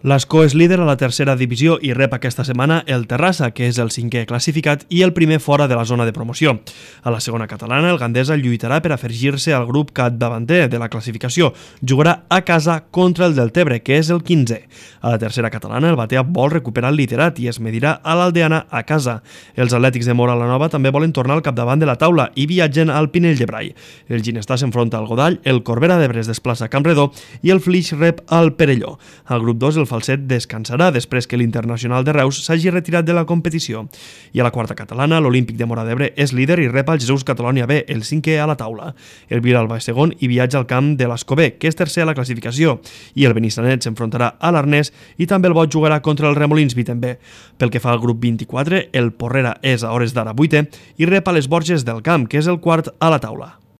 L'Escó és líder a la tercera divisió i rep aquesta setmana el Terrassa, que és el cinquè classificat i el primer fora de la zona de promoció. A la segona catalana, el Gandesa lluitarà per afegir-se al grup capdavanter de la classificació. Jugarà a casa contra el Deltebre, que és el 15è. A la tercera catalana, el Batea vol recuperar el liderat i es medirà a l'Aldeana a casa. Els atlètics de Móra la Nova també volen tornar al capdavant de la taula i viatgen al Pinell de Brai. El Ginestar s'enfronta al Godall, el Corbera d'Ebre es desplaça a Campredó i el Flix rep al Perelló. Al grup 2, el Falset descansarà després que l'Internacional de Reus s'hagi retirat de la competició. I a la quarta catalana, l'Olímpic de Móra d'Ebre és líder i rep el Jesús Catalònia B, el 5è a la taula. El Vilalba és segon i viatja al camp de l'Escó B, que és tercer a la classificació, i el Benissanet s'enfrontarà a l'Arnès i també el Boig jugarà contra el Remolins Viten B. Pel que fa al grup 24, el Porrera és a hores d'ara 8è i rep a les Borges del Camp, que és el quart a la taula.